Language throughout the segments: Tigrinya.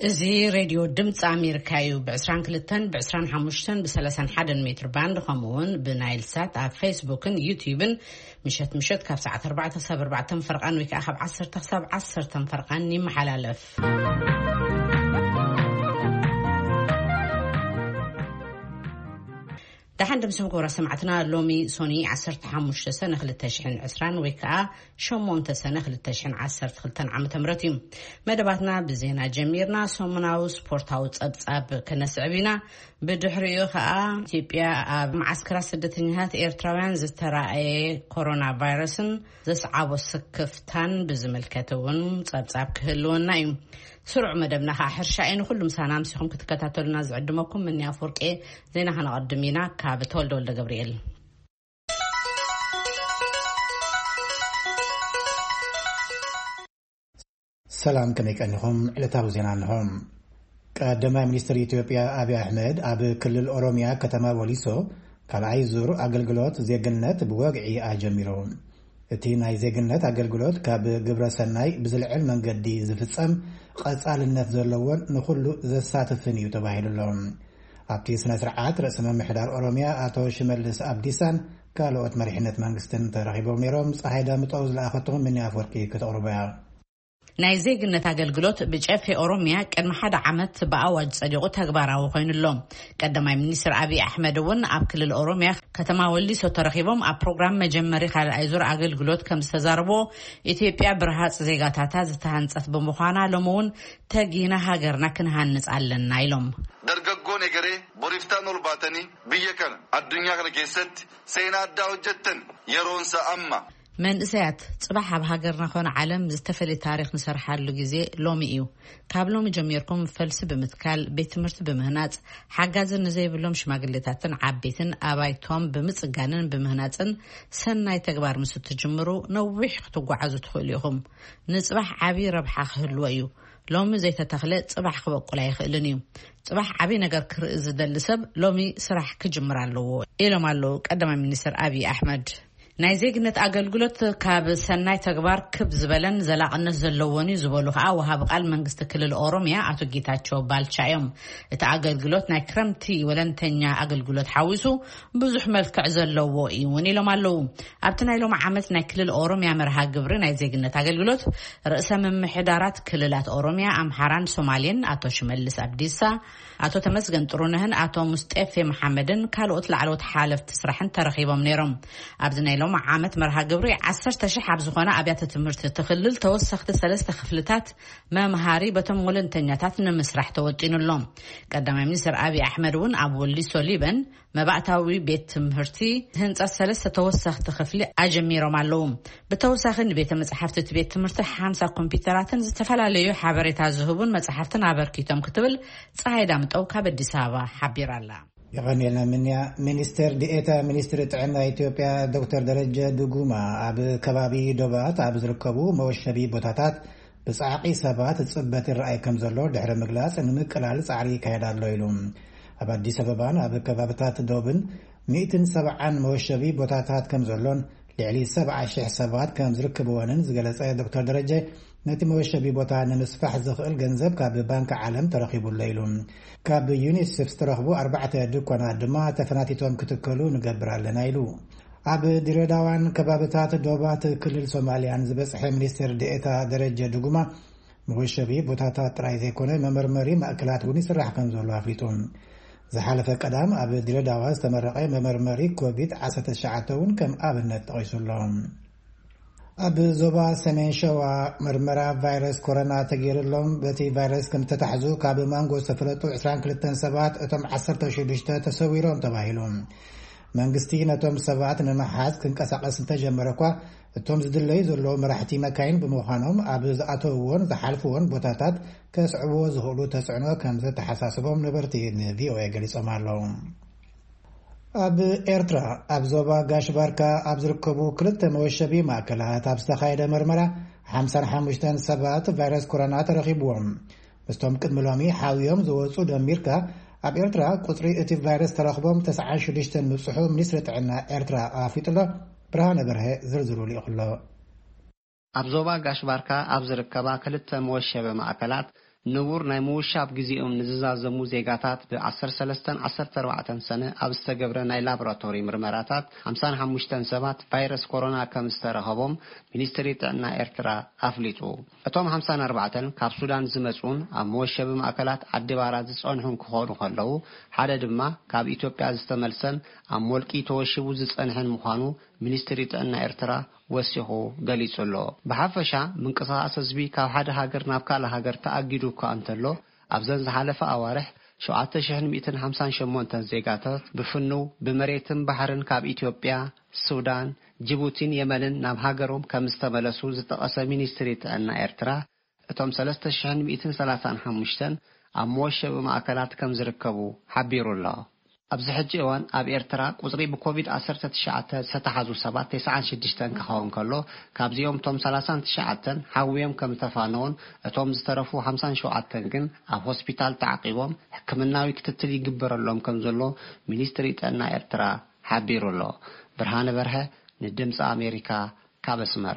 زي راديو دمت أمريكايو بعشران كلتن بعشران حمشتن بسلسن حدن متر باند خمون بنايل سات على فيسبوكن يوتيوبن مشت كاف ساعة 4 فرقان ويك أخب 10 فرقان نيم حلالف دحين دمسمكورا سمعتنا لومي سوني 15 سنة خلت تشحن عسران ويكا شمونت سنة خلت تشحن 10 خلتن عام تمرتي مدباتنا بزينا جميرنا سومناو سبورتاو تصاب كنسعبينا بدحريو خا إثيوبيا معسكر سدتنيات إيرتراويان زتراء كورونا فيروسن زسعب وسكفتان بزملكتون تصاب كهلونا سرع مدبنا حرشاين كل مسانا مسيخم كتكتاتلنا زعدمكم من يافورك زينا هنقدمينا كابتول دول جبريل سلام كميك أنهم علتاو زينا لهم قدم منستر إثيوبيا أبي أحمد أبي كل الأوروميا كتما وليسو كالعي زور أقلقلوت زيقنات بواقعي أجميرون እቲ ናይ ዜግነት አገልግሎት ካብ ግብረ ሰናይ ብዝልዕል መንገዲ ዝፍጸም ቀጻልነት ዘለዎን ንኹሉ ዘሳትፍን እዩ ተባሂሉሎም ኣብቲ ስነ ስርዓት ርእሰ መምሕዳር ኦሮሚያ አቶ ሽመልስ አብዲሳን ካልኦት መሪሕነት መንግስትን ተራኺቦም ነይሮም ፀሓይ ዳምጠው ዝለኣኸቶም ምን ያፈርቂ ከተቕርበያ ናይ ዜግነት አገልግሎት ብጨፌ ኦሮሚያ ቅድሚ ሓደ ዓመት በአዋጅ ጸዲቁ ተግባራዊ ኮይኑሎም ቀዳማይ ሚኒስትር አብይ አሕመድ እውን ኣብ ክልል ኦሮሚያ ከተማ ወሊሶ ተረኺቦም ኣብ ፕሮግራም መጀመሪ ካልኣይ ዙር አገልግሎት ከም ዝተዛረቦ ኢትዮጵያ ብርሃጽ ዜጋታታ ዝተሃንጸት ብምዃና ሎምውን ተጊና ሃገርና ክንሃንጽ ኣለና ኢሎም ደርገጎ ነገሬ ቦሪፍታን ኦልባተኒ ብየከን አዱኛ ከለከሰት ሰይና ዳውጀተን የሮንሳ አማ من إسات صباح بهاجرنا خون عالم زتفلي تاريخ مسرحة لجزء لوميو قبلهم جميركم فلس بمتكال بيت مرت بمهنات حجز النزي بلوم شماغلتاتن عبيتن أبايتهم بمتجانن بمهناتن سنة تجبر مسوت جمرو نوح خطو عزو تخليهم نصبح عبي ربح خلويو لومي زي تتخلق صباح خبق ولا يخلنيو صباح عبي نجار كرز دلسب لومي سرح كجمرالو إلى مالو قدم المنستر أبي أحمد ናይ ዜግነት አገልግሎት ካብ ሰናይ ተግባር ክብ ዝበለን ዘላቅነት ዘለዎን ዝበሉ ከዓ ወሃብ ቃል መንግስት ክልል ኦሮሚያ አቶ ጌታቸው ባልቻዮም እቲ አገልግሎት ናይ ክረምቲ ወለንተኛ አገልግሎት ሓዊሱ ብዙሕ መልክዕ ዘለዎ እዩ ኢሎም ኣለው ኣብቲ ናይ ሎም ዓመት ናይ ክልል ኦሮሚያ መርሃ ግብሪ ናይ ዜግነት አገልግሎት ርእሰ መምሕዳራት ክልላት ኦሮሚያ አምሓራን ሶማሌን አቶ ሽመልስ አብዲሳ አቶ ተመስገን ጥሩነህን አቶ ሙስጠፌ መሐመድን ካልኦት ላዕለዎት ሓለፍቲ ስራሕን ተረኺቦም ነይሮም ኣብዚ ናይ ሎም عامت مرها جبري 10,000 حبز خانة أبيات تمرت تخلل توسخت 3 خفلتات ما مهاري بتمولن تنياتات مسرح توجين اللوم قدم منستر أبي أحمد ون أبو اللي سوليبن ما بعتاوي بيت مهرتي هنت 3 توسخت خفلي أجميرو معلوم بتوسخن بيت مسحفت بيت تمرت حانسا كمبيوترات زتفلا ليو حبري تازهبون مسحفتن عبركيتم كتبل صعيدا متوكا بديسابا حبير الله يغنينا منيا منستر ديتا منستر تعنا إثيوبيا دكتور درجة دوغوما عب كبابي دوبات عب زركبو موشبي بوتاتات بصعقي سبات تصبت الرأي كم زلور دحر مجلاس إنه مكلال صعري كهذا الليلوم أبدي سببان عب كبابتات دوبن 107 موشبي بوتاتات كم زلون لعلي 7 سبات كم زركبوانن زجلس دكتور درجة نتي موشبي بوتان نسفح زخل جنزب كاب بنك عالم ترخيب الليلون كاب يونيسف ترخبو 4 دكونا دما تفناتيتهم كتكلو نقبر لنا يلو عب ديرداوان كبابتات دوبات كل الصوماليان زبصح منستر ديتا درجة دوغما موشبي بوتاتات رايزي كونه ممرمري مأكلات وني سرح كنزولو افريتون زحالف قدام عب ديرداوا استمرقي ممرمري كوفيد 19 كم ابنت قيسولهم أب زوبا سمين شوا مرمرة فيروس كورونا تغير لهم بتي فيروس كم تتحزو كاب مانغو سفلتو 22 سبات اتم 10 تسويرهم تباهلهم منغستين اتم سبات نمحاز كنقسقس تجمركوا اتم زدلي زلو مرحتي مكاين بمخانهم اب زاتوون زحالفون بوتاتات كسعبو زهلو تسعنو كم تحساسبهم نبرتي في او يغلصوا مالهم أب إيرترا أب زوبا غاشباركا أب زركبو كلت موشبي ماكلات أب استخايدة مرمرة 55 سبات فيروس كورونا ترخيبوهم بستهم كدملومي حاويهم زوصو دميركا أب إيرترا قطري اتي فيروس ترخبوهم 9 مصحو منسرة عنا إيرترا آفيتلا برهان برهي زرزرو لي أخلا أب زوبا غاشباركا أب زركبا كلت موشبي ماكلات ንቡር ናይ ምውሻብ ግዚኦም ንዝዛዘሙ ዜጋታት ብ13-14 ሰነ ኣብ ዝተገብረ ናይ ላቦራቶሪ ምርመራታት 55 ሰባት ቫይረስ ኮሮና ከም ዝተረኸቦም ሚኒስትሪ ጥዕና ኤርትራ ኣፍሊጡ። እቶም 54 ካብ ሱዳን ዝመጹን ኣብ መወሸቢ ማእከላት ዓዲባራ ዝጸንሑን ክኾኑ ከለዉ ሓደ ድማ ካብ ኢትዮጵያ ዝተመልሰን ኣብ ሞልቂ ተወሽቡ ዝጸንሕን ምዃኑ ሚኒስትሪ ጥዕና ኤርትራ ወሲኹ ገሊጹሎ። ብሓፈሻ ምንቅስቓስ ህዝቢ ካብ ሓደ ሃገር ናብ ካልእ ሃገር ተኣጊዱ እኳ እንተሎ ኣብዘን ዝሓለፈ ኣዋርሕ 7158 ዜጋታት ብፍንው ብመሬትን ባሕርን ካብ ኢትዮጵያ፣ ሱዳን፣ ጅቡቲን የመንን ናብ ሃገሮም ከም ዝተመለሱ ዝጠቐሰ ሚኒስትሪ ጥዕና ኤርትራ እቶም 3135 ኣብ መወሸቢ ማእከላት ከም ዝርከቡ ሓቢሩሎ። ኣብዚ ሕጂ እዋን ኣብ ኤርትራ ቁጽሪ ብኮቪድ-19 ዝተሓዙ ሰባት 96 ክኸውን ከሎ ካብዚኦም እቶም 39 ሓዊዮም ከም ተፋነውን እቶም ዝተረፉ 57 ግን ኣብ ሆስፒታል ተዓቂቦም ሕክምናዊ ክትትል ይግበረሎም ከም ዘሎ ሚኒስትሪ ጥዕና ኤርትራ ሓቢሩሎ። ብርሃነ በርሀ ንድምፂ ኣሜሪካ ካብ ኣስመራ።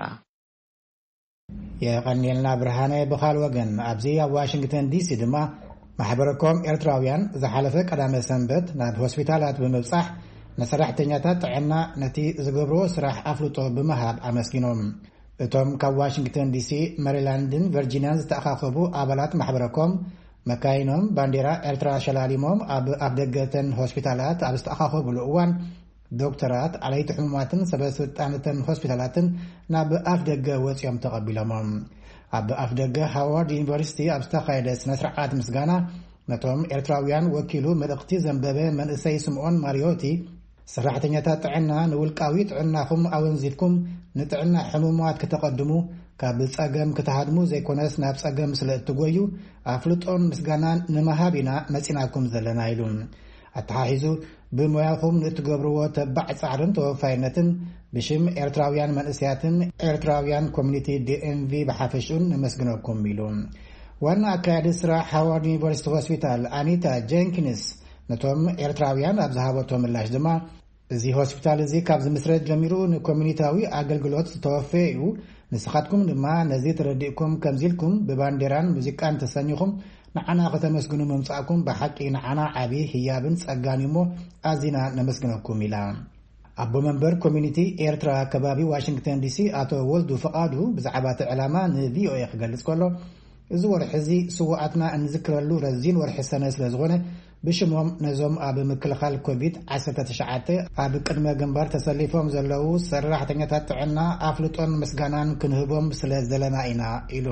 የቀኒልና ብርሃነ በኻል ወገን ኣብዚ ኣብ ዋሽንግተን ዲሲ ድማ ማሕበረኮም ኤርትራውያን ዝሓለፈ ቀዳመ ሰንበት ናብ ሆስፒታላት ብምብጻሕ ንሰራሕተኛታት ጥዕና ነቲ ዝገብሮ ስራሕ ኣፍልጦ ብምሃብ ኣመስጊኖም። እቶም ካብ ዋሽንግተን ዲሲ፣ ሜሪላንድን ቨርጂኒያን ዝተኣኻኸቡ ኣባላት ማሕበረኮም መካይኖም ባንዴራ ኤርትራ ሸላሊሞም ኣብ ኣፍደገተን ሆስፒታላት ኣብ ዝተኣኻኸብሉ እዋን ዶክተራት ዓለይቲ ሕሙማትን ሰበስልጣናትን ሆስፒታላትን ናብ ኣፍደገ ወፂኦም ተቐቢሎሞም። ኣብ ኣፍደገ ሃዋርድ ዩኒቨርሲቲ ኣብ ዝተኻየደ ስነ-ስርዓት ምስጋና ነቶም ኤርትራውያን ወኪሉ መልእኽቲ ዘንበበ መንእሰይ ስምዖን ማሪዮቲ ሰራሕተኛታት ጥዕና ንውልቃዊ ጥዕናኹም ኣወንዚትኩም ንጥዕና ሕሙማት ክትቐድሙ ካብ ጸገም ክትሃድሙ ዘይኮነስ ናብ ጸገም ስለ እትጎዩ ኣፍልጦን ምስጋናን ንምሃብ ኢና መፂናኩም ዘለና ኢሉ ኣተሓሒዙ ብሞያኹም ንእትገብርዎ ተባዕ ጻዕርን ተወፋይነትን ብሽም ኤርትራውያን መንእስያትን ኤርትራውያን ኮሚኒቲ ዲኤምቪ ብሓፈሹን ነመስግነኩም ኢሉ ዋና ኣካያዲ ስራሕ ሃዋርድ ዩኒቨርሲቲ ሆስፒታል ኣኒታ ጀንኪንስ ነቶም ኤርትራውያን ኣብ ዝሃበቶ ምላሽ ድማ እዚ ሆስፒታል እዚ ካብ ዝምስረት ጀሚሩ ንኮሚኒታዊ ኣገልግሎት ዝተወፈየ እዩ። ንስኻትኩም ድማ ነዚ ተረዲእኩም ከምዚልኩም ብባንዴራን ሙዚቃን ተሰኒኹም ንዓና ከተመስግኑ መምጻእኩም ብሓቂ ንዓና ዓቢ ህያብን ጸጋን እሞ ኣዚና ነመስግነኩም ኢላ። ኣቦ መንበር ኮሚኒቲ ኤርትራ ከባቢ ዋሽንግተን ዲሲ ኣቶ ወልዱ ፈቃዱ ብዛዕባ እቲ ዕላማ ንቪኦኤ ክገልጽ ከሎ እዚ ወርሒ እዚ ስዋኣትና እንዝክረሉ ረዚን ወርሒ ሰነ ስለ ዝኾነ ብሽሞም ነዞም ኣብ ምክልኻል ኮቪድ-19 ኣብ ቅድመ ግንባር ተሰሊፎም ዘለዉ ሰራሕተኛታት ጥዕና ኣፍልጦን ምስጋናን ክንህቦም ስለ ዘለና ኢና ኢሉ።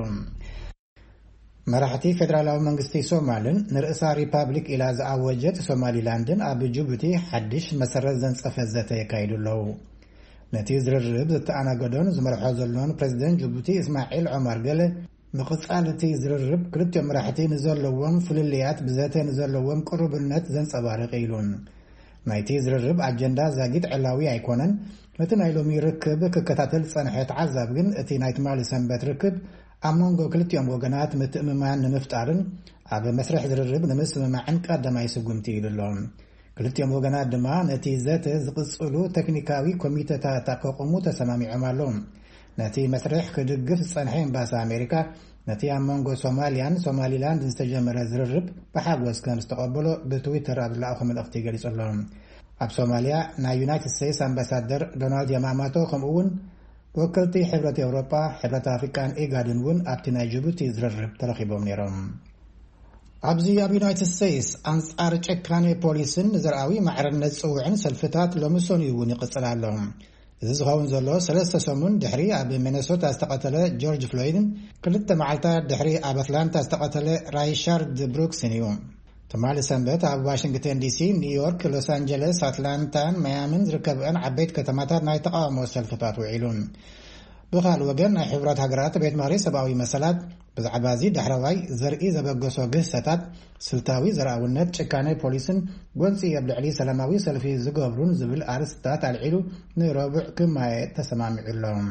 መራሕቲ ፌደራላዊ መንግስቲ ሶማልን ንርእሳ ሪፓብሊክ ኢላ ዝኣወጀት ሶማሊላንድን ኣብ ጅቡቲ ሓድሽ መሰረት ዘንጸፈት ዘተ የካይዱ ኣለዉ። ነቲ ዝርርብ ዝተኣናገዶን ዝመርሖ ዘሎን ፕሬዚደንት ጅቡቲ እስማዒል ዑመር ገለ ንቕጻል እቲ ዝርርብ ክልቲኦም መራሕቲ ንዘለዎም ፍልልያት ብዘተ ንዘለዎም ቅርብነት ዘንጸባርቕ ኢሉ። ናይቲ ዝርርብ ኣጀንዳ ዛጊድ ዕላዊ ኣይኮነን። ነቲ ናይ ሎሚ ርክብ ክከታተል ጸንሐ ተዓዛብ ግን እቲ ናይ ትማሊ ሰንበት ርክብ ኣብ መንጎ ክልቲኦም ወገናት ምትእምማን ንምፍጣርን ኣብ መስርሕ ዝርርብ ንምስምማዕን ቀዳማይ ስጉምቲ ኢሉ ኣሎ። ክልቲኦም ወገናት ድማ ነቲ ዘተ ዝቕጽሉ ቴክኒካዊ ኮሚቴታት ከቕሙ ተሰማሚዖም ኣለዉ። ነቲ መስርሕ ክድግፍ ጸንሐ ኤምባሲ ኣሜሪካ ነቲ ኣብ መንጎ ሶማልያን ሶማሊላንድ ዝተጀመረ ዝርርብ ብሓጎስ ከም ዝተቐበሎ ብትዊተር ኣብ ዝለኣኹ መልእኽቲ ገሊጹ ኣሎ። ኣብ ሶማልያ ናይ ዩናይትድ ስቴትስ ኣምባሳደር ዶናልድ ያማማቶ ከምኡውን ወከልቲ ሕብረት ኤውሮጳ፣ ሕብረት ኣፍሪቃን ኢጋድን እውን ኣብቲ ናይ ጅቡቲ ዝርርብ ተረኺቦም ነይሮም። ኣብዚ ኣብ ዩናይትድ ስቴትስ ኣንጻር ጨካነ ፖሊስን ንዘርኣዊ ማዕረነት ጽውዕን ሰልፍታት ሎሚ ሰኑ እውን ይቕጽል ኣሎ። እዚ ዝኸውን ዘሎ 3 ሰሙን ድሕሪ ኣብ ሚነሶታ ዝተቐተለ ጆርጅ ፍሎይድን 2 መዓልታት ድሕሪ ኣብ ኣትላንታ ዝተቐተለ ራይሻርድ ብሩክስን እዩ። ትማሊ ሰንበት ኣብ ዋሽንግተን ዲሲ፣ ኒውዮርክ፣ ሎስ አንጀለስ፣ ኣትላንታን ማያምን ዝርከብአን ዓበይት ከተማታት ናይ ተቃውሞ ሰልፍታት ውዒሉን። ብኻልእ ወገን ናይ ሕብራት ሃገራት ቤት ምኽሪ ሰብኣዊ መሰላት ብዛዕባ እዚ ዳሕረዋይ ዘርኢ ዘበገሶ ግህሰታት ስልታዊ ዘረኣውነት ጭካነ ፖሊስን ጎንፂ ኣብ ልዕሊ ሰላማዊ ሰልፊ ዝገብሩን ዝብል ኣርስታት ኣልዒሉ ንረቡዕ ክማየጥ ተሰማሚዑሎም።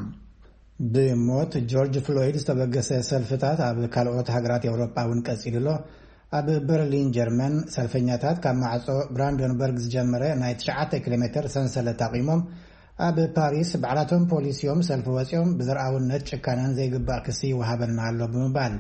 ብሞት ጆርጅ ፍሎይድ ዝተበገሰ ሰልፍታት ኣብ ካልኦት ሃገራት ኤውሮጳ እውን ቀፂሉ ኣሎ። ኣብ በርሊን ጀርመን ሰልፈኛታት ካብ ማዕጾ ብራንደንበርግ ዝጀመረ ናይ 9 ኪሎ ሜትር ሰንሰለት ኣቂሞም ኣብ ፓሪስ በዓላቶም ፖሊስዮም ሰልፊ ወፂኦም ብዘረኣውነት ጭካነን ዘይግባእ ክሲ ወሃበና ኣሎ ብምባል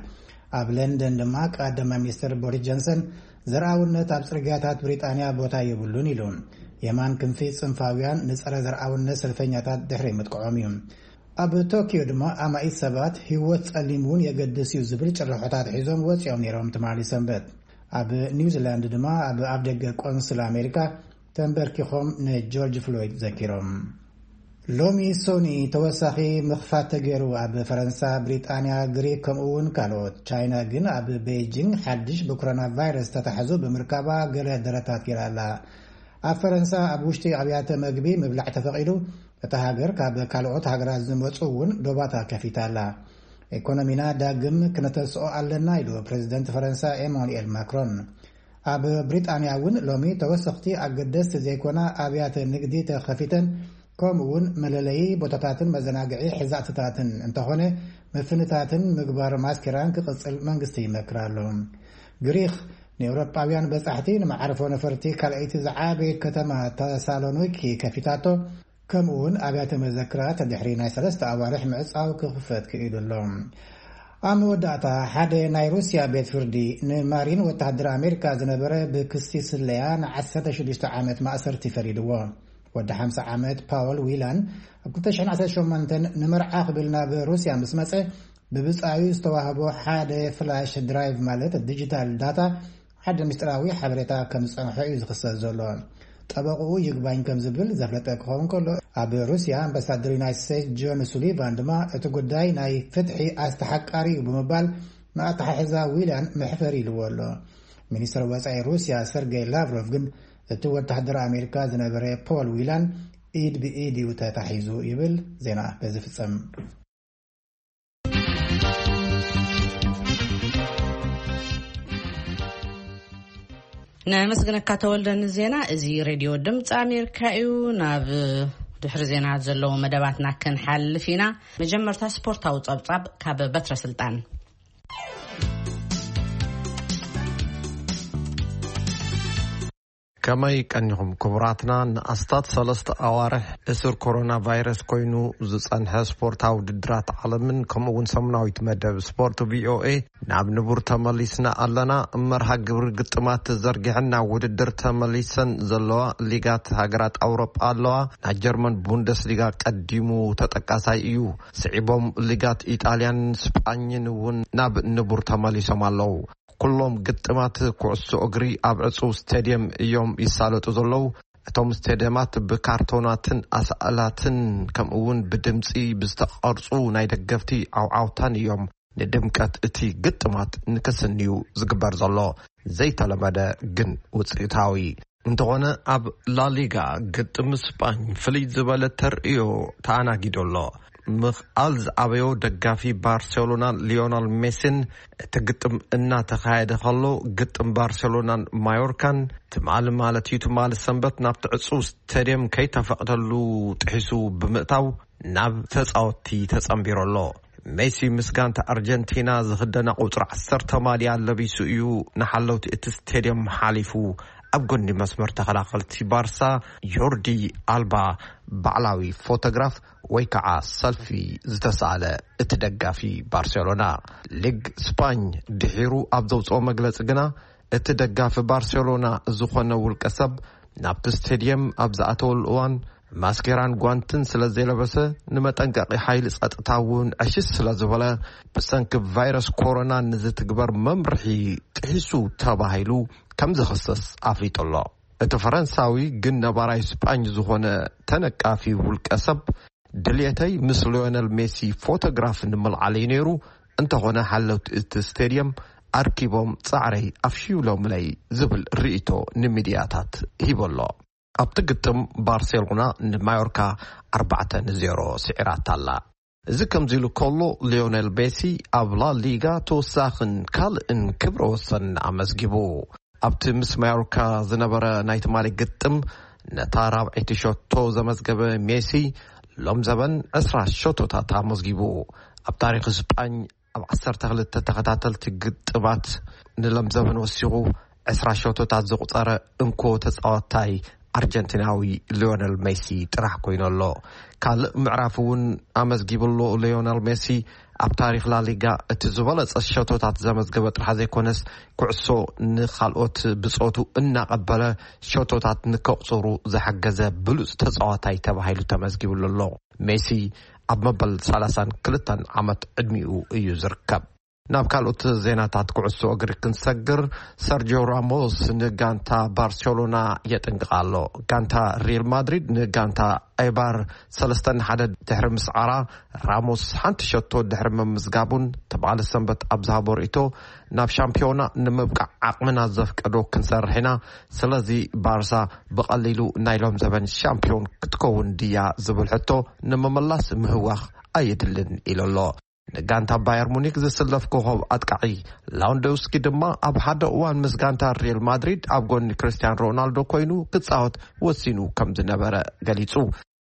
ኣብ ለንደን ድማ ቀዳማይ ሚኒስትር ቦሪስ ጆንሰን ዘርአውነት ኣብ ጽርግያታት ብሪጣንያ ቦታ ይብሉን ኢሎም የማን ክንፊ ጽንፋውያን ንጸረ ዘርአውነት ሰልፈኛታት ድሕሪ ምጥቅዖም እዮም ኣብ ቶኪዮ ድማ ኣማኢት ሰባት ህይወት ጸሊሙን የገድስ እዩ ዝብል ጭርሖታት ሒዞም ወጽኦም ነይሮም ትማሊ ሰንበት ኣብ ኒውዚላንድ ድማ ኣብ ኣፍደገ ቆንስል ኣሜሪካ ተንበርኪኾም ንጆርጅ ፍሎይድ ዘኪሮም ሎሚ ሶኒ ተወሳኺ ምኽፋት ተገይሩ ኣብ ፈረንሳ ብሪጣንያ ግሪክ ከምኡውን ካልኦት ቻይና ግን ኣብ ቤጂንግ ሓድሽ ብኮሮና ቫይረስ ተታሕዙ ብምርካባ ገለ ደረታት ይላላ ኣብ ፈረንሳ ኣብ ውሽጢ ኣብያተ መግቢ ምብላዕ ተፈቂዱ እታ ሃገር ካብ ካልኦት ሃገራት ዝመፁ እውን ዶባታ ከፊታላ ኢኮኖሚና ዳግም ክነተስኦ ኣለና ኢሉ ፕሬዚደንት ፈረንሳ ኤማኑኤል ማክሮን ኣብ ብሪጣንያ እውን ሎሚ ተወሰኽቲ ኣገደስቲ ዘይኮና ኣብያተ ንግዲ ተኸፊተን ከምኡውን መለለይ ቦታታትን መዘናግዒ ሕዛእትታትን እንተኾነ ምፍንታትን ምግባር ማስኪራን ክቕፅል መንግስቲ ይመክራሉ ግሪክ ንኤውሮጳውያን በጻሕቲ ንማዕረፎ ነፈርቲ ካልአይቲ ዝዓበየት ከተማ ተሳሎኒኪ ከፊታቶ ከምኡውን ኣብያተ መዘክራት ድሕሪ ናይ 3 ኣዋርሕ ምዕፃው ክኽፈት ክኢሉ ኣሎ ኣብ መወዳእታ ሓደ ናይ ሩስያ ቤት ፍርዲ ንማሪን ወተሃደር ኣሜሪካ ዝነበረ ብክስቲ ስለያ ን16 ዓመት ማእሰርቲ ፈሪድዎ ወዲ 50 ዓመት ፓውል ዊላን ኣብ 2018 ንመርዓ ክብል ናብ ሩስያ ምስ መፀ ብብፃዩ ዝተዋህቦ ሓደ ፍላሽ ድራይቭ ማለት ዲጂታል ዳታ ሓደ ምስጢራዊ ሓበሬታ ከም ዝፀንሖ እዩ ዝኽሰስ ዘሎ ጠበቁ ይግባኝ ከም ዝብል ዘፍለጠ ክኸውን ከሎ ኣብ ሩስያ ኣምባሳደር ዩናይትድ ስቴትስ ጆን ሱሊቫን ድማ እቲ ጉዳይ ናይ ፍትሒ ኣስተሓቃሪ ብምባል ንኣተሓሕዛ ዊላን መሕፈሪ ኢልዎ ኣሎ ሚኒስትር ወፃኢ ሩስያ ሰርጌይ ላቭሮቭ ግን እቲ ወተሃደር ኣሜሪካ ዝነበረ ፖል ዊላን ኢድ ብኢድ እዩ ተታሒዙ ይብል ዜና በዚ ፍጸም ነመስግነካ ተወልደን ዜና እዚ ሬድዮ ድምፂ ኣሜሪካ እዩ ናብ ድሕሪ ዜና ዘለዎ መደባትና ክንሓልፍ ኢና መጀመርታ ስፖርታዊ ጸብጻብ ካብ በትረ ስልጣን ከመይ ቀኒኹም ክቡራትና ንኣስታት 3 ኣዋርሕ እስር ኮሮና ቫይረስ ኮይኑ ዝጸንሐ ስፖርታዊ ውድድራት ዓለምን ከምኡውን ሰሙናዊት መደብ ስፖርት ቪኦኤ ናብ ንቡር ተመሊስና ኣለና መርሃ ግብሪ ግጥማት ዘርጊሕና ውድድር ተመሊሰን ዘለዋ ሊጋት ሃገራት ኣውሮጳ ኣለዋ ናይ ጀርመን ቡንደስሊጋ ቀዲሙ ተጠቃሳይ እዩ ስዒቦም ሊጋት ኢጣልያን ስጳኝን እውን ናብ ንቡር ተመሊሶም ኣለዉ ኩሎም ግጥማት ኩዕሶ እግሪ ኣብ ዕጹው ስታዲየም እዮም ይሳለጡ ዘለዉ እቶም ስታዲየማት ብካርቶናትን ኣስኣላትን ከምኡውን ብድምፂ ብዝተቐርጹ ናይ ደገፍቲ ዓውዓውታን እዮም ንድምቀት እቲ ግጥማት ንክስንዩ ዝግበር ዘሎ ዘይተለመደ ግን ውፅኢታዊ እንተኾነ ኣብ ላሊጋ ግጥም ስጳኝ ፍልይ ዝበለ ተርእዮ ተኣናጊዶሎ ምኽኣል ዝዓበዮ ደጋፊ ባርሴሎና ሊዮነል ሜሲን ትግጥም እናተኻየደ ከሎ ግጥም ባርሴሎናን ማዮርካን ትማል ማለት እዩ ትማል ሰንበት ናብ ዕጹው ስታዲየም ከይተፈቕደሉ ጥሒሱ ብምእታው ናብ ተጻወቲ ተጸምቢሮሎ ሜሲ ምስጋንታ ኣርጀንቲና ዝኽደና ቁፅሪ 10 ማልያ ለቢሱ እዩ ንሓለውቲ እቲ ስታዲየም ሓሊፉ ኣብ ጎኒ መስመር ተኸላኸልቲ ባርሳ ዮርዲ ኣልባ ባዕላዊ ፎቶግራፍ ወይ ከዓ ሰልፊ ዝተሳለ እቲ ደጋፊ ባርሴሎና ሊግ ስፓኝ ድሒሩ ኣብ ዘውፅኦ መግለፂ ግና እቲ ደጋፊ ባርሴሎና ዝኾነ ውልቀ ሰብ ናብቲ ስታዲየም ኣብ ዝኣተወሉ እዋን ማስኬራን ጓንትን ስለዘይለበሰ ንመጠንቀቂ ሓይሊ ጸጥታ እውን ዕሽስ ስለዝበለ ብሰንኪ ቫይረስ ኮሮና ንዝትግበር መምርሒ ጥሒሱ ተባሂሉ ከም ዝኽሰስ ኣፍሊጡሎ እቲ ፈረንሳዊ ግን ነባራይ ስጳኝ ዝኾነ ተነቃፊ ውልቀ ሰብ ድልየተይ ምስ ሊዮነል ሜሲ ፎቶግራፍ ንምልዓለይ ነይሩ እንተኾነ ሓለውቲ እቲ ስታዲየም ኣርኪቦም ጻዕረይ ኣፍሽውሎምለይ ዝብል ርእይቶ ንሚድያታት ሂበሎ ኣብቲ ግጥም ባርሴሎና ንማዮርካ 4-0 ስዒራት ኣላ እዚ ከምዚ ኢሉ ከሎ ሊዮነል ሜሲ ኣብ ላሊጋ ተወሳኽን ካልእን ክብረ ወሰን ኣመስጊቡ ኣብቲ ምስ ማዮርካ ዝነበረ ናይ ትማሊ ግጥም ነታ ራብዒቲ ሾቶ ዘመዝገበ ሜሲ ሎም ዘበን 20 ሾቶታት ኣመስጊቡ ኣብ ታሪክ ስጳኝ ኣብ 12 ተኸታተልቲ ግጥማት ንሎም ዘበን ወሲኹ 20 ሾቶታት ዝቁፀረ እንኮ ተጻዋታይ አርጀንቲናዊ ሊዮኔል ሜሲ ጥራሕ ኮይኖሎ ካልእ ምዕራፍውን አመዝጊብሎ ሊዮኔል ሜሲ ኣብ ታሪክ ላሊጋ እቲ ዝበለጸ ሸቶታት ዘመዝገበ ጥራሕ ዘይኮነስ ኩዕሶ ንኻልኦት ብጾቱ እናቀበለ ሸቶታት ንከቕጽሩ ዝሓገዘ ብሉጽ ተጻዋታይ ተባሂሉ ተመዝጊብሎ ሜሲ ኣብ መበል 32 ዓመት ዕድሚኡ እዩ ዝርከብ ናብ ካልኦት ዜናታት ኩዕሶ እግሪ ክንሰግር ሰርጂዮ ራሞስ ንጋንታ ባርሴሎና የጥንቅቃሎ ጋንታ ሪል ማድሪድ ንጋንታ አይባር 3-1 ድሕሪ ምስዓራ ራሞስ ሓንቲ ሸቶ ድሕሪ መምዝጋቡን ተባለ ሰንበት ኣብዝሃቦ ርእቶ ናብ ሻምፒዮና ንምብቃዕ ዓቕምና ዘፍቀዶ ክንሰርሕና ስለዚ ባርሳ ብቐሊሉ ናይሎም ዘበን ሻምፒዮን ክትከውን ድያ ዝብል ሕቶ ንመመላስ ምህዋኽ ኣይድልን ኢሎሎ ንጋንታ ባየር ሙኒክ ዝስለፍ ኮኸብ ኣጥቃዒ ላውንዶውስኪ ድማ ኣብ ሓደ እዋን ምስ ጋንታ ሪል ማድሪድ ኣብ ጎኒ ክርስቲያን ሮናልዶ ኮይኑ ክጻወት ወሲኑ ከም ዝነበረ ገሊጹ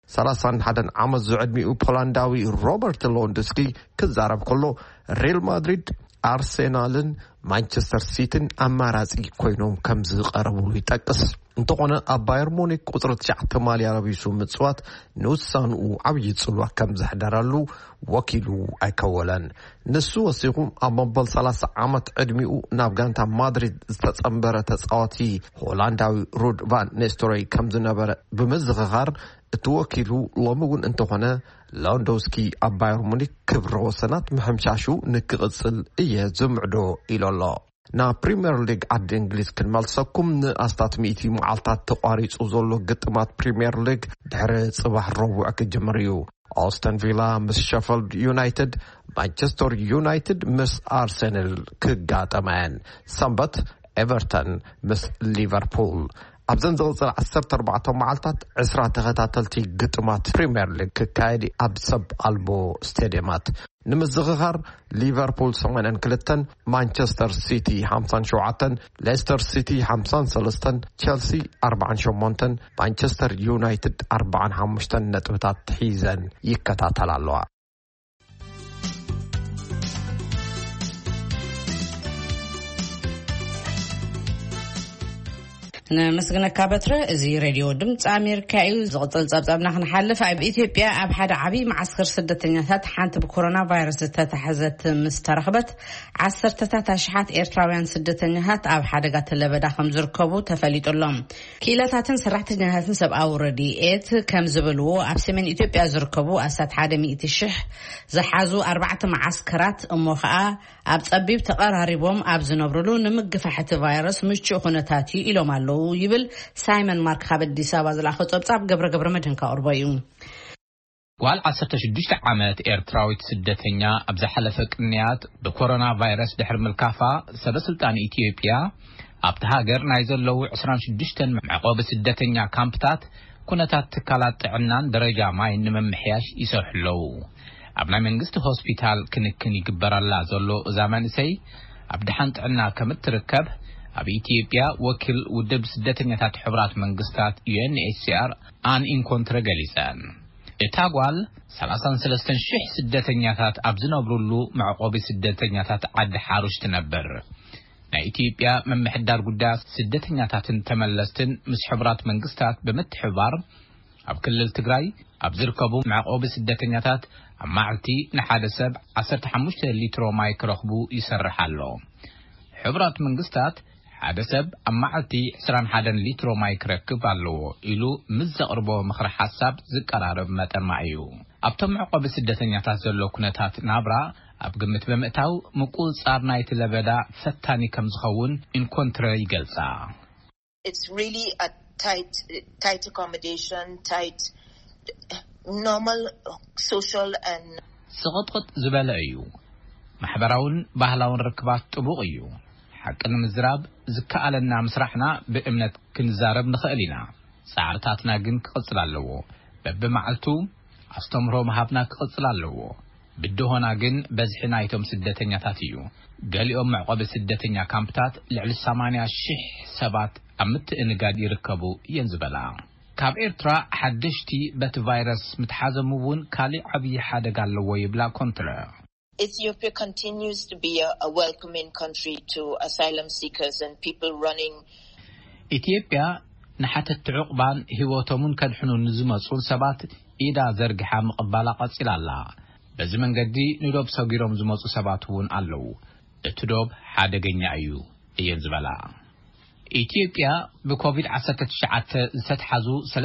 31 ዓመት ዝዕድሚኡ ፖላንዳዊ ሮበርት ላውንዶውስኪ ክዛረብ ከሎ ሪል ማድሪድ አርሴናልን ማንቸስተር ሲቲን አማራጺ ኮይኖም ከም ዝቀርቡ ይጠቅስ እንተኾነ ኣብ ባየር ሙኒክ ቁጥር 9 ማልያ ለቢሱ ምጽዋት ንውሳኑ ዓብይ ጽልዋ ከም ዝሕደረሉ ወኪሉ ኣይከወለን ንሱ ወሲኹም ኣብ መበል 30 ዓመት ዕድሚኡ ናብ ጋንታ ማድሪድ ዝተጸምበረ ተጻዋቲ ሆላንዳዊ ሩድ ቫን ኔስቶሮይ ከም ዝነበረ ብምዝኽኻር እቲ ወኪሉ ሎምውን እንተኾነ ላውንዶውስኪ ኣብ ባየር ሙኒክ ክብረ ወሰናት ምሕምሻሹ ንክቕጽል እየ ዝምዕዶ ኢሎሎ ና ፕሪሚየር ሊግ ዓዲ እንግሊዝ ክንመልሰኩም ንኣስታት 100 መዓልታት ተቋሪጹ ዘሎ ግጥማት ፕሪሚየር ሊግ ድሕሪ ጽባሕ ረቡዕ ክጅምር እዩ ኦስተን ቪላ ምስ ሼፊልድ ዩናይትድ ማንቸስተር ዩናይትድ ምስ አርሰናል ክጋጠመን ሰንበት ኤቨርተን ምስ ሊቨርፑል ኣብዘን ዝቕፅል 14 መዓልታት 20 ተኸታተልቲ ግጥማት ፕሪሚየር ሊግ ክካየድ ኣብ ሰብ ኣልቦ ስቴድየማት ንምዝኽኻር ሊቨርፑል 82 ማንቸስተር ሲቲ 57 ሌስተር ሲቲ 53 ቸልሲ 48 ማንቸስተር ዩናይትድ 45 ነጥብታት ሒዘን ይከታተላለዋ نمسكنا كابترة زي راديو دمت أمريكا زغطل زبطبنا خنحلف أب إثيوبيا أب حدا عبي معسكر سدتنيات حانت بكورونا فيروس تتحزت مسترخبت عسر تتشحات إيرتراويان سدتنيات أب حدا قتل بدا خمزركبو تفليت اللهم كيلاتاتن سرحتنيات سب أوردي إيت كم زبلو أب سمن إثيوبيا زركبو أسات حدا مئة الشح زحازو 4 معسكرات أموخاء أب تقبيب تقراربهم أب زنبرلو نمقفحة فيروس مشو خنتاتي إلو مالو يبل سايمون مارك خابد ديسابا زلاخو صبصاب قبر مدن كأربايو قال 16 عامات إيرتراويت سدتنيا أبز حلفة قنيات بكورونا فيروس دحر ملكافة سبسلطان إثيوبيا أبتهاجر نايزل لو 26 معقوب سدتنيا كامبتات كونتات تكالات عنان درجة ما ينمم محياش يسوح له أبنا منجست هوسبيتال كنكني قبر الله زلو زمان سي أبدحانت عنا كمتركب ኣብ ኢትዮጵያ ወኪል ውድብ ስደተኛታት ሕብራት መንግስታት UNHCR ኣን ኢንኮንትረ ገሊፀን እታጓል 33000 ስደተኛታት ኣብ ዝነብሩሉ መዕቆቢ ስደተኛታት ዓዲ ሓሩሽ ትነብር ናይ ኢትዮጵያ መምሕዳር ጉዳይ ስደተኛታትን ተመለስትን ምስ ሕብራት መንግስታት ብምትሕባር ኣብ ክልል ትግራይ ኣብ ዝርከቡ መዕቆቢ ስደተኛታት ኣብ ማዕልቲ ንሓደ ሰብ 15 ሊትሮ ማይ ክረኽቡ ይሰርሓሎ ሕብራት መንግስታት ሓደ ሰብ ኣብ ማዕልቲ 21 ሊትሮ ማይ ክረክብ ኣለዎ ኢሉ ምዘቕርቦ ምኽሪ ሓሳብ ዝቀራረብ መጠን ማዩ ኣብቶም ዕቆብ ስደተኛታት ዘሎ ኩነታት ናብራ ኣብ ግምት ብምእታው ምቁጽጻር ናይቲ ለበዳ ፈታኒ ከም ዝኸውን ኢንኮንትረ ይገልጻ It's really a tight accommodation tight normal social and ስቕጥቅጥ ዝበለ እዩ ማሕበራውን ባህላውን ርክባት ጥቡቕ እዩ حقن مزراب زكالنا مسرحنا بإمنة كنزارب نخالينا ساعرتاتنا جن كقصلالو ببمعلتو استمروا مهابنا كقصلالو بدهونا جن بزحنا يتم سدتنيا تاتيو قاليهم معقب سدتنيا كامبتات لعل 8,000 سبات أمت إنقاد يركبوا ينزبلا كاب إيرترا حدشتي بت فيروس متحازمون كالي عبي حدا قالوا يبلا كونترا Ethiopia continues to be a welcoming country to asylum seekers and people running. Ethiopia ንሓተት ዕቁባን ህይወቶምን ከድሕኑን ዝመጹን ሰባት ኢዳ ዘርግሓ ምቕባላ ቀጺላላ በዚ መንገዲ ንዶብ ሰጊሮም ዝመጹ ሰባት እውን ኣለዉ እቲ ዶብ ሓደገኛ እዩ እየን ዝበላ ኢትዮጵያ ብኮቪድ-19 ዝተሓዙ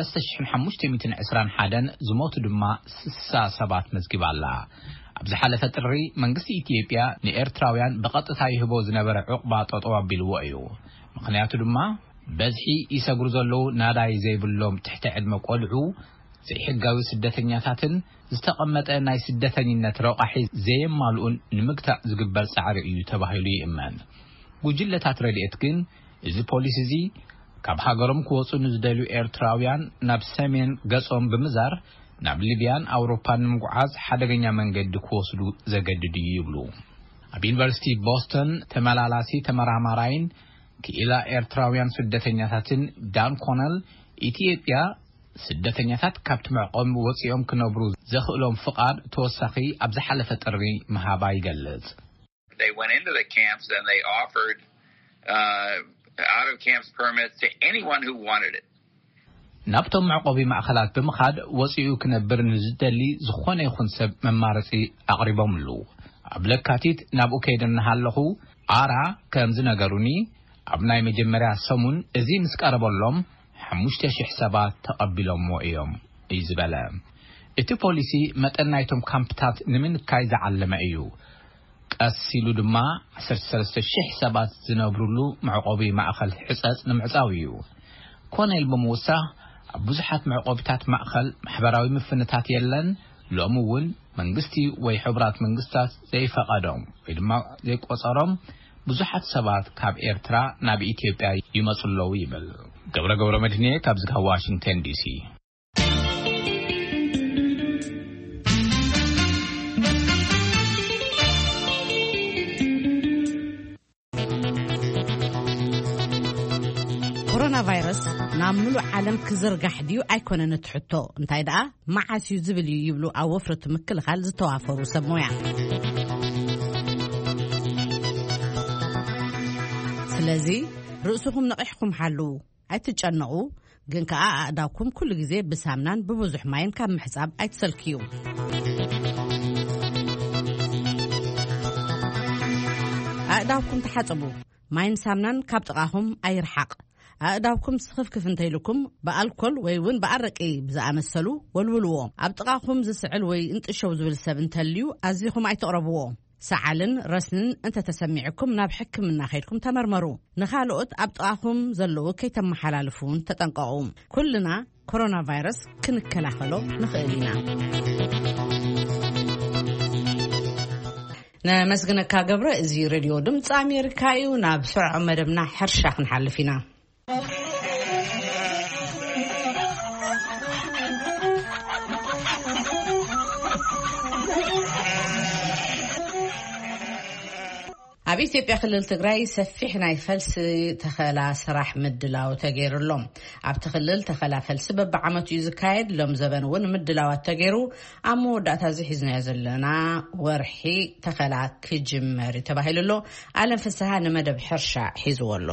3521 ዝሞቱ ድማ 60 ሰባት መዝጊባላ ኣብዚ ሓለፈ ጥሪ መንግስቲ ኢትዮጵያ ንኤርትራውያን በቀጥታ ይህቦ ዝነበረ ዕቁባ ጠጠው ኣቢልዎ እዩ ምክንያቱ ድማ በዝሒ ይሰግሩ ዘለዉ ናዳይ ዘይብሎም ትሕተ ዕድመ ቆልዑ ዘይሕጋዊ ስደተኛታትን ዝተቐመጠ ናይ ስደተኝነት ረቃሒ ዘየማልኡን ንምግታእ ዝግበር ጻዕሪ እዩ ተባሂሉ ይእመን ጉጅለታት ረድኤት ግን እዚ ፖሊሲ እዚ ካብ ሃገሮም ክወጹ ንዝደልዩ ኤርትራውያን ናብ ሰሜን ገጾም ብምዛር ናብ ሊብያን ኣውሮፓን ንምጉዓዝ ሓደገኛ መንገዲ ክወስዱ ዘገድዱ ይብሉ ኣብ ዩኒቨርሲቲ ቦስተን ተመላላሲ ተመራማራይን ክኢላ ኤርትራውያን ስደተኛታትን ዳን ኮነል ኢትዮጵያ ስደተኛታት ካብቲ መዕቆም ወፂኦም ክነብሩ ዘኽእሎም ፍቃድ ተወሳኺ ኣብ ዝሓለፈ ጥሪ መሃባ ይገልጽ They went into the camps and they offered out of camps permits to anyone who wanted it. ናብቶም መዕቆቢ ማእኸላት ብምኻድ ወፂኡ ክነብር ንዝደሊ ዝኾነ ይኹን ሰብ መማረፂ ኣቕሪቦምሉ ኣብ ለካቲት ናብኡ ከይደና ሃለኹ ኣራ ከም ዝነገሩኒ ኣብ ናይ መጀመርያ ሰሙን እዚ ምስ ቀረበሎም 5000 ሰባት ተቐቢሎምዎ እዮም እዩ ዝበለ እቲ ፖሊሲ መጠን ናይቶም ካምፕታት ንምንካይ ዝዓለመ እዩ ቀስ ኢሉ ድማ 13000 ሰባት ዝነብሩሉ መዕቆቢ ማእኸል ሕጸጽ ንምዕጻው እዩ ኮነል ብምውሳኽ ኣብ ብዙሓት መዕቆቢታት ማእኸል ማሕበራዊ ምፍንታት የለን ሎሚ እውን መንግስቲ ወይ ሕብራት መንግስታት ዘይፈቐዶም ወይ ድማ ዘይቆጸሮም ብዙሓት ሰባት ካብ ኤርትራ ናብ ኢትዮጵያ ይመጹለዉ ይብል ገብረ መድህኔ ካብ ዋሽንግተን ዲሲ ኮሮና ቫይረስ ናብ ሙሉእ ዓለም ክዝርጋሕ ድዩ ኣይኮነን ትሕቶ እንታይ ደኣ መዓስ እዩ ዝብል ይብሉ ኣብ ወፍረት ምክልኻል ዝተዋፈሩ ሰብ ሞያ ስለዚ ርእስኹም ነቂሕኩም ሓልው ኣይትጨነቁ ግን ከዓ ኣእዳውኩም ኩሉ ግዜ ብሳምናን ብብዙሕ ማይን ካብ ምሕጻብ ኣይትሰልክዩ ኣእዳውኩም ተሓጽቡ ማይን ሳምናን ካብ ጥቃኹም ኣይርሓቅ ኣእዳውኩም ስኽፍክፍ እንተይልኩም በኣልኮል ወይ እውን በኣረቂ ብዝኣመሰሉ ወልውልዎ ኣብ ጥቃኹም ዝስዕል ወይ እንጥሸው ዝብል ሰብ እንተልዩ ኣዚኹም ኣይተቕረብዎ ሰዓልን ረስንን እንተተሰሚዕኩም ናብ ሕክምና ኸይድኩም ተመርመሩ ንኻልኦት ኣብ ጥቃኹም ዘለዉ ከይተመሓላልፉን ተጠንቀቁ ኩልና ኮሮና ቫይረስ ክንከላኸሎ ንኽእል ኢና ነመስግነካ ገብረ እዚ ሬድዮ ድምፂ ኣሜሪካ እዩ ናብ ስርዖ መደብና ሕርሻ ክንሓልፍ ኢና ኣብ ኢትዮጵያ ክልል ትግራይ ሰፊሕ ናይ ፈልሲ ተኸላ ስራሕ ምድላው ተገይሩሎም ኣብ ክልል ተኸላ ፈልሲ በብዓመቱ እዩ ዝካየድ ሎም ዘበን እውን ምድላዋት ተገይሩ ኣብ መወዳእታ ዝሒዝናዮ ዘለና ወርሒ ተኸላ ክጅመር ተባሂሉሎ ኣለም ፍስሓ ንመደብ ሕርሻ ሒዝዎሎ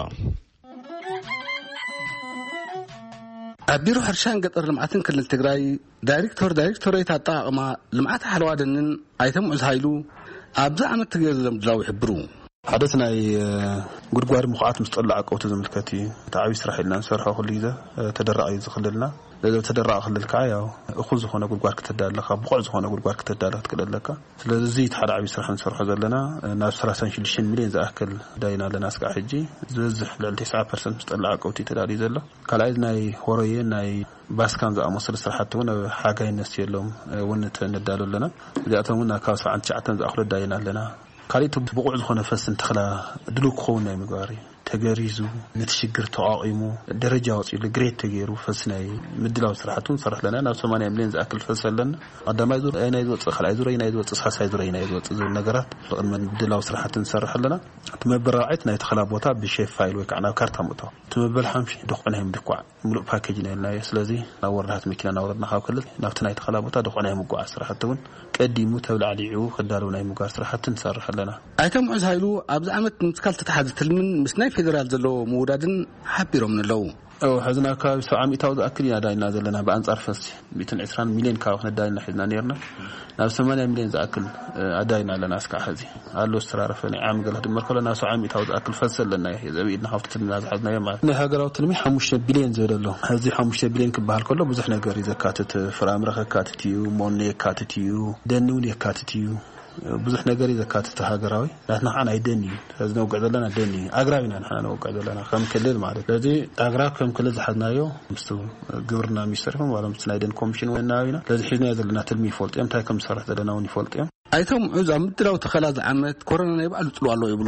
ኣብ ቢሮ ሕርሻን ገጠር ልምዓትን ክልል ትግራይ ዳይሬክቶሬት ኣጠቃቅማ ልምዓት ሓለዋደንን ኣይተምዑዝ ሃይሉ ኣብዛ ዓመት ተገይሩሎም ድላው ይሕብሩ حدث ناي غدغار مخاط مستطلع قوت زملكتي تعوي سرح لنا نسرحو كل يده تدرع يزخللنا لذا تدرع خللك ياو اخو زخونه غدغار كتدالخ بقع زخونه غدغار كتدالخ تكدلك ስለዚህ ተሓዳዊ ስራሕ ንሰርሖ ዘለና ናብ 36 ሚሊዮን ዝኣክል ዳይና ለናስ ቃ ሕጂ ዝዝሕ ለ 9% مستطلع قوت ተዳሊ ዘሎ ካልኣይ ናይ ሆሮየ ናይ ባስካን ዝኣመሰለ ስራሕቲ እውን ሓጋይነት የሎም ወንተ ነዳለለና እዚኣቶም ካብ 79 ዝኣክሉ ዳይና ኣለና ካሊቱ ብቁዕ ዝኾነ ፈስን ተኽላ ድሉክ ኾውና ይምጓሪ ተገሪዙ ንትሽግር ተቋቂሙ ደረጃ ወፂሉ ግሬድ ተገይሩ ፈስናይ ምድላው ስራሕቱን ሰርሕ ለና ናብ 80 ሚሊዮን ዝኣክል ፈሰለን ቀዳማይ ዙር ኣይናይ ዝወፅእ ካልኣይ ዙር ኣይናይ ዝወፅእ ሳሳይ ዙር ኣይናይ ዝወፅእ ዝብል ነገራት ምድላው ስራሕቱን ሰርሕ ለና ትመበራዓት ናይ ተኽላ ቦታ ብሼፍ ፋይል ወይ ከዓና ካርታ ሙቶ ትመበል 50 ደቆና ይምድቋዕ ሙሉእ ፓኬጅ ናይልና ስለዚህ ናብ ወርዳት መኪና ናወረድና ካብ ክልል ናብቲ ናይ ተኽላ ቦታ ደቆና ይምጓዕ ስራሕቱን ቀዲሙ ተብላዕሊዑ ክዳሉ ናይ ሙጋር ስራሕቱን ሰርሕ ለና ኣይተምዑዝ ሃይሉ ኣብዚ ዓመት ንስካል ተተሓዝትልምን ምስ ናይ فيدرال زلو مودادن حبيرو من لو او حزنا كاب 700 اكل يا داينا زلنا بانصار فس 120 مليون كاو نداينا حزنا نيرنا ناب 8 مليون زاكل اداينا لنا اسكا حزي قالو استرارفني عام قال دمر كلنا 700 اكل فسل لنا زبيدنا حفتنا زحدنا يما نهاغراو تلمي 5 بليون زلو هذه 5 بليون كبحال كله بزح ነገር يزكاتت فرامرخ كاتتيو موني كاتتيو دنوني كاتتيو بزح ነገር يزكاتت هاغراوي لاتنا انا يدني هذا نوقع لنا دني اغرابنا احنا نوقع لنا كم كلل ማለት لذي اغراب كم كلل زحدنايو مستو ግብርና ሚኒስተርም ወላ ምስናይደን ኮሚሽን ወናዊና ለዚህ ሒዝና ያዘለና ተልሚ ይፈልጥ የምታይ ከም ሰራህ ዘለና ወን ይፈልጥ አይቶም ዑዛም ምድራው ተኸላዝ ዓመት ኮሮና ይባል ጥሉ አለው ይብሉ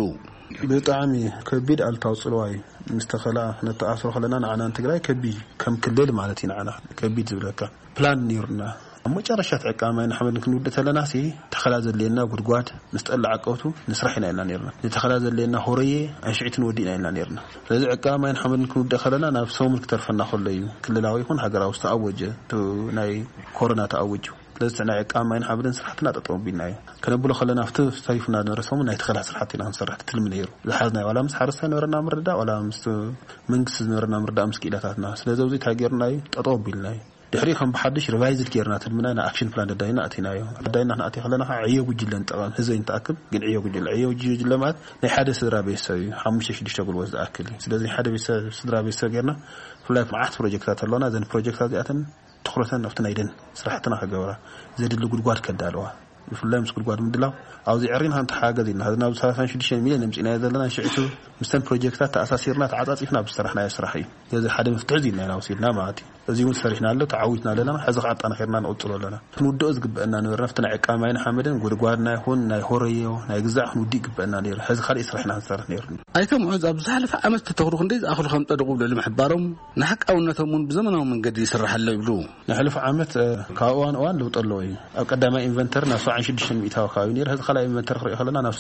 በጣም ከቢድ አልታውጽሏይ مستخلا نتأثر خلنا عنا تجري كبي كم كلل مالتين عنا كبي زبلك بلان نيرنا أما جرشت عقامين حمد كنودة لنا سي تخلاز اللي لنا قدقات نستقل عقوته نسرحنا إلى نيرنا نتخلاز اللي لنا هورية عشعت نودينا إلى نيرنا لذي عقامين حمد كنودة خلنا نفسهم كتر فنا خليه كل لا يكون حجر أو استعوج تو ناي كورونا تعوجه لسنا عقامين حمد نسرحتنا تطوم بيناي كنا بقول خلنا فتو سيفنا نرسم ناي تخلاص حتى نسرحت تلمنير لحظنا ولا مس حرسنا نورنا مردا ولا مس منكس نورنا مردا مسكيلاتنا ስለዚህ ታገርናይ ተጠውብልናይ ድሕሪኹም በሐድሽ ሪቫይዝ ጌርና ተልምናና አክሽን ፕላን ደዳይና አቲናዮ ደዳይና አቲ خلنا عيه ጉጅለን ጠቃን ህዘይን ተአክብ ግን عيه ጉጅል ለማት ናይ ሓደ ስድራ ቤተሰብ 5-6 ጉልበት ዝአክል ስለዚህ ሓደ ቤተሰብ ስድራ ቤተሰብ ጌርና ፍላይ ማዓት ፕሮጀክታት አለና ዘን ፕሮጀክታት ያተን ትኩረተን ነፍተና ይደን ስራሕትና ከገበራ ዘድል ጉድጓድ ከዳለዋ يفلم سكول قاد مدلاو او زي عرين هان تحاجزينا هذا 36 مليون نمسينا يزلنا شعتو مستن بروجكتات تاساسيرنا تعاطيفنا بصراحنا يسرحي هذا حدا مفتعزينا انا وسيدنا ماتي ازيون سرحنا له تعاويتنا لنا حزق عطانا خيرنا نقطلو لنا نودو ازغبنا نرفتنا عقامين حمدن غدغوادنا يكون ناي هوريو ناي غزاح نودي غبنا نير حز خالي يسرحنا نسرح نير ايتم عز ابزحلف امس تتغرو خندي اخلو خم تدغو للمحبارهم نحق اونتهم بزمناو منقد يسرح له يبلو نحلف عامت كاوان اوان لو طلوي او قدامه انفنترنا 6 ميتاو كاوي نير هذا خلا انفنتر خري خلنا ناس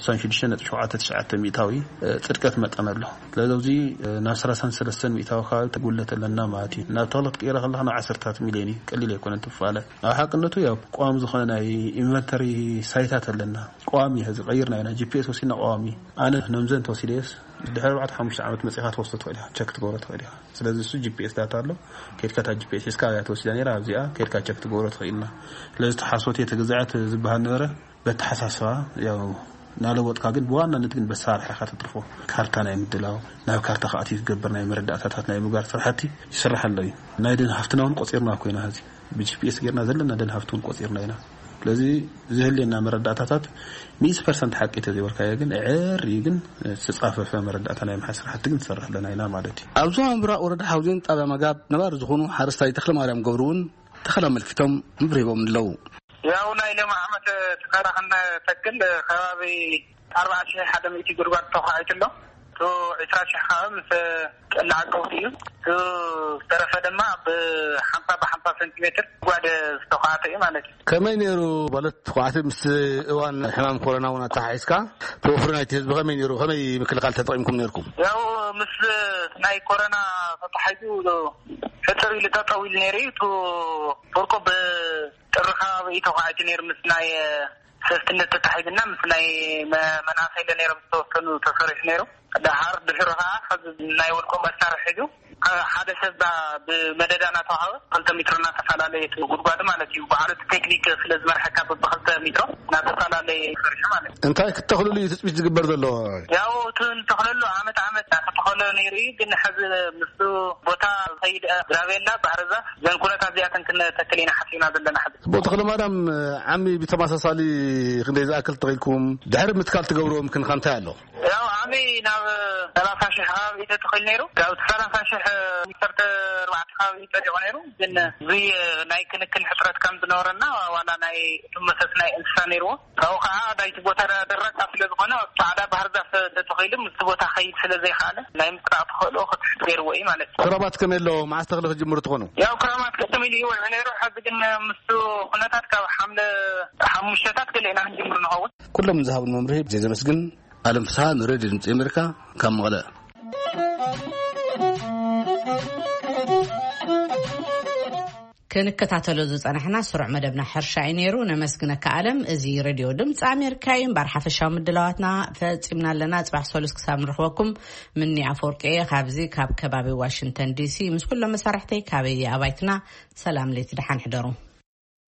6.9 ميتاوي صدقت مطن له لذي ناس 33 ميتاو كاوي تقولت لنا ماتي نا طلت قيره خلنا 10 مليون قليل يكون تفاله حقنته يا قوام زخنا انفنتري سايتات لنا قوامي هذا غيرنا انا جي بي اس وسينا قوامي انا نمزن توسيديس دحر بعد 5 عامات مصيحات وسطت ولا تشكت غورت ولا ስለዚህ እሱ ጂፒኤስ ዳታ አለው ከርካታ ጂፒኤስ እስካያት ወስዳኔ ራዚያ ከርካ ቸክት ጎሮት ኸይልና ስለዚህ ተሐሶት የተገዛዓት ዝባህ ነበረ በተሐሳስባ ያው ናለወጥካ ግን በዋናነት ግን በሳርሐ ከተጥርፎ ካርታ ናይ ምድላው ናብ ካርታ ኻቲ ዝገብርና የመረዳታታት ናይ ሙጋር ስራሕቲ ይስራሐለይ ናይደን ሀፍትናውን ቆጽርና ኮይና ሀዚ በጂፒኤስ ገርና ዘለና ደን ሀፍቱን ቆጽርና ይና ስለዚህ ዝህልና መረዳታታት 100% حق ተዘወርካየ ግን ዕሪ ግን ተጻፈፈ መረዳታና የማስራሕት ግን ተሰራለና ይና ማለት አብዞ አምራ ወረዳ ሐውዜን ጣባ መጋብ ነባር ዝኹኑ ሓረስታይ ተክለ ማርያም ገብሩን ተኸላ መልክቶም ምብሪቦም ለው ያው ናይ ለማዓመት ተካራኸና ተክል ከባቢ 40 ሓደ ሚቲ ጉርጓድ ተኻይትሎ تو 20 خامس العقوديو تو طرف دما ب 50 سنتيمتر قاعد استقاطي مالك كمين يرو بلت قاعد مس وان حمام كورونا ونا تحيسكا توفرنا تهز بغمين يرو خمي مكل قال تطعيمكم نيركم ياو مس ناي كورونا فتحيدو حتري لتطويل نيري تو فرقو بترخا يتوقعت نير مسناي سستنت تحيدنا مسناي مناصي لنير مستوكنو تصريح نيرو دهار دهرها خذ نايولكم أسرحيجو هذا سبب بمددنا تهاو قلت مترنا تفعله غدغاد مالتي وبعرض تكنيك فلز مرحكه بخلت متر نتفعله فرش مالتي انت كتخلو لي تسبيج تجبر دلو ياو تخلو عامت تخلو نيري ግን حز مسو بوتا سيد غرافيلا بعرزه زين كلها ازياتن كنا تكلينا حسينا دلنا حد بوتا خلو مادام عمي بتماسسالي خندي زاكل تغيلكم دحر متكال تغبرو يمكن خانتا يالو ياو عمي نا 30 شهر يتخيل نيرو قاو 30 شهر مسترت 4 خاوي يتجو نيرو ግን زي ناي كنكل حفرات كان بنورنا وانا ناي تمسسنا انسان نيرو او خا دايت بوتا درك افل زغنا صعدا بحر ذا تخيلم مستبوتا خيط ስለዚህ خاله ناي مقطع خلو خطير وي ማለት كرامات كملو مع استغل جمهور تكونوا يا كرامات كتملي هو نيرو حد ግን مستو خناتات كحمل حمشتات كلنا جمهور نهو كلهم ذهبوا الممري زي مسجن عالم فساد ريد امريكا كم غلا ክንከታተሎ ዝጸናሕና ስሩዕ መደብና ሕርሻ ነይሩ ነመስግነካ ዓለም እዚ ሬድዮ ድምፂ ኣሜሪካ ይምባር ሓፈሻው ምድላዋትና ፈጺምና ኣለና ጽባሕ 3 ክሳብ ንረኽበኩም ምኒ ኣፈወርቂ ካብዚ ካብ ከባቢ ዋሽንግተን ዲሲ ምስ ኩሎም መሳርሕተይ ካበይ ኣባይትና ሰላም ለይቲ ድሓን ሕደሩ